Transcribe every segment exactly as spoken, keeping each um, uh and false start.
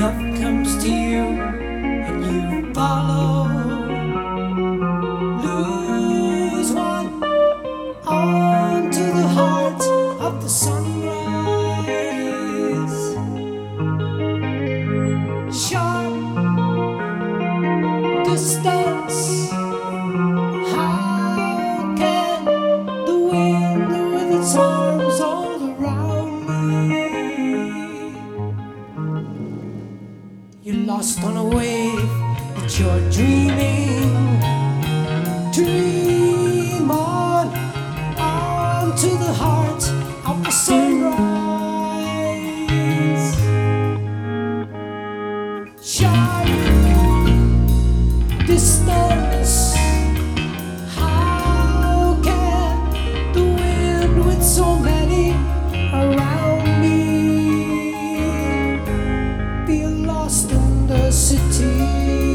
Love comes to you and you follow. Lose one onto the heart of the sunrise. Sharp distance. How can the wind with its arms all around me? You're lost on a wave, but you're dreaming. Dream on, on to the heart of the sunrise. Sharp distance. How can the wind with so many around me be lost in the city?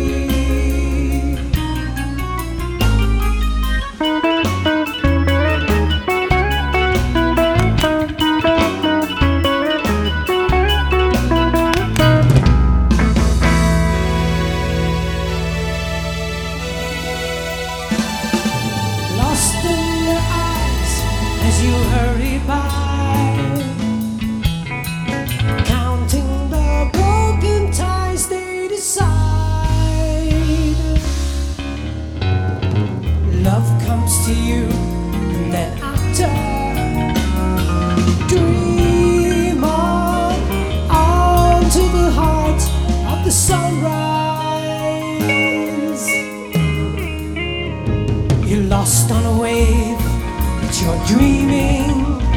Lost in your eyes as you hurry by, counting the broken ties they decide. Love comes to you and then after, dream on, on to the heart of the sunrise. You're lost on a wave, but you're dreaming.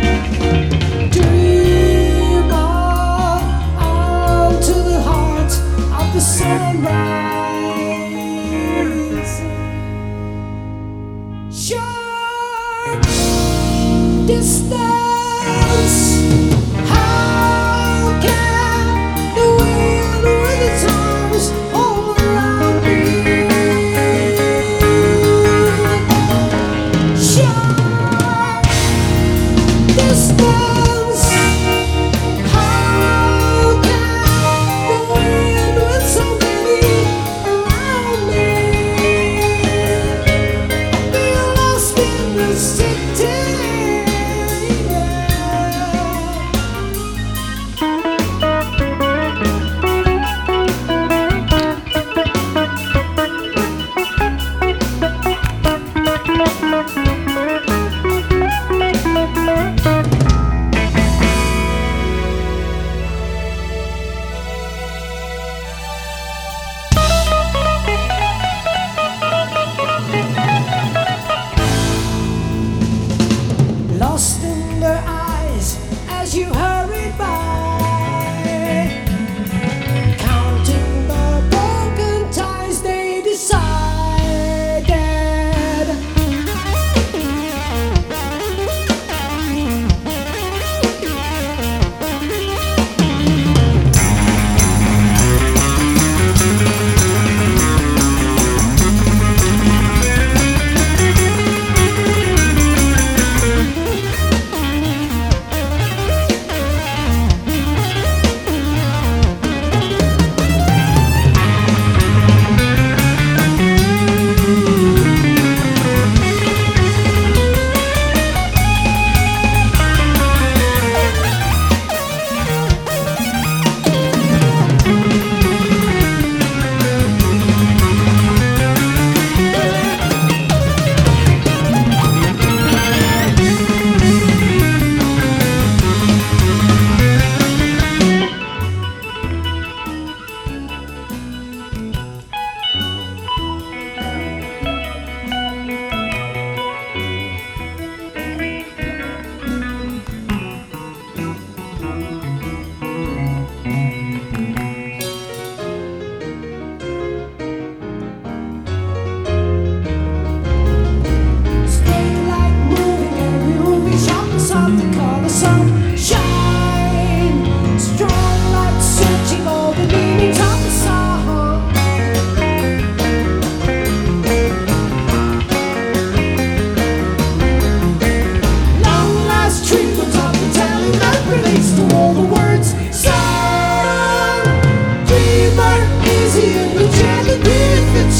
Dream on, on to the heart of the sunrise. Short distance. How can the wind with its arms all around me? Short distance. How can the wind with so many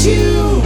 you.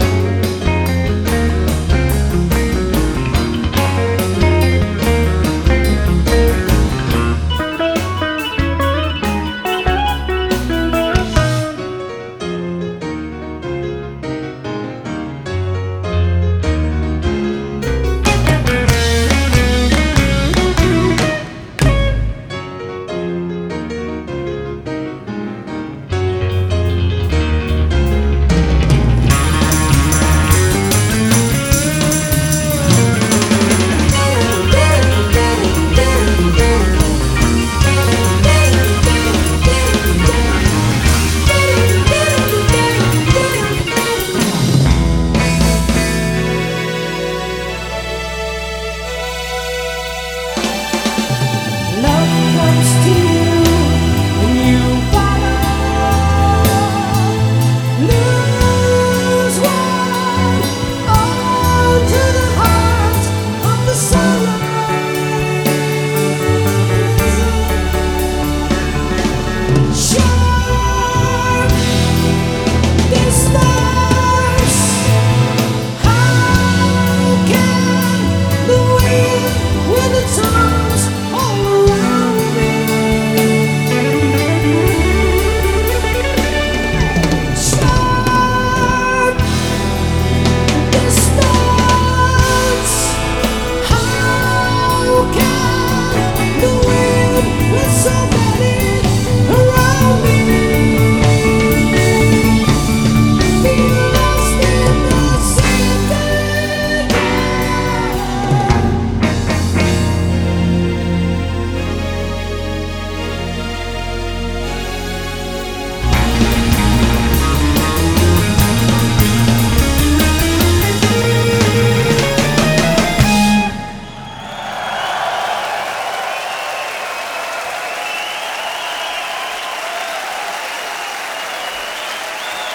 Love comes to you when you gotta lose one onto the heart of the sunrise.